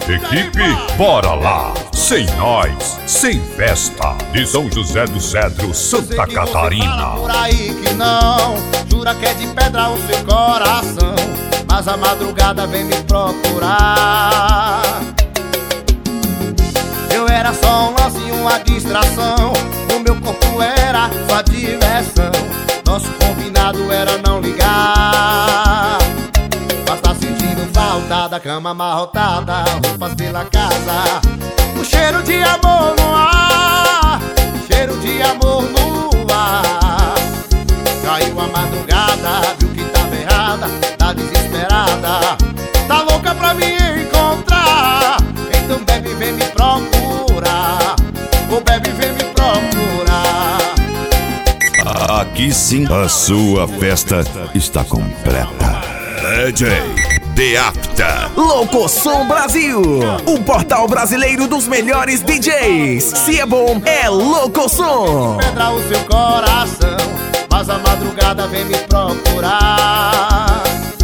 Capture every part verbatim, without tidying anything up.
Equipe, bora lá! Sem nós, sem festa. De São José do Cedro, Santa Catarina. Por aí que não, jura que é de pedra o seu coração, mas a madrugada vem me procurar. Eu era só um lance, uma distração, o meu corpo era sua diversão. Nosso combinado era não ligar, mas tá sentindo falta da cama amarrotada, roupas pela casa, o cheiro de amor no ar, cheiro de amor no ar. Caiu a madrugada, viu que tava errada, tá desesperada, tá louca pra me encontrar. Então bebe, vem me procurar, ô bebe, vem me procurar. Aqui sim, a sua festa está completa. D J Deapta. Locosom Brasil, o portal brasileiro dos melhores D Js. Se é bom, é Locosom. Pedra o seu coração, mas a madrugada vem me procurar.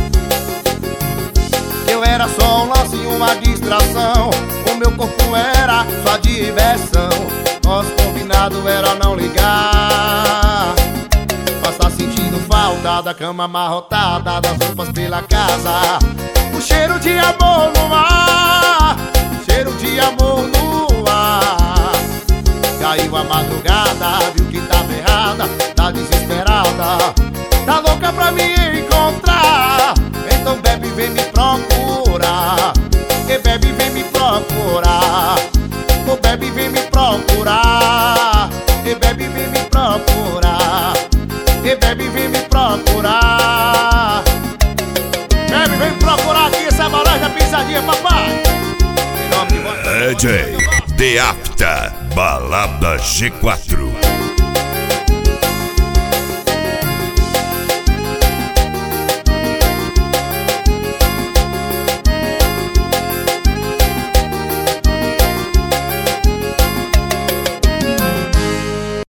Eu era só um lance, uma distração, o meu corpo era sua diversão. Nosso combinado era não ligar, mas tá sentindo falta da cama amarrotada, das roupas pela casa, o cheiro de amor no ar, cheiro de amor no ar. Caiu a madrugada, viu que tava errada, tá desesperada, tá louca pra me encontrar. Então bebe, vem me procurar, que bebe, vem me procurar, ô bebe, vem me procurar, que bebe, vem me procurar, que bebe, vem me procurar. Bebe, vem me procurar aqui, essa é a balada da pisadinha, papai. Em nome de D J Deapta, Balada G quatro.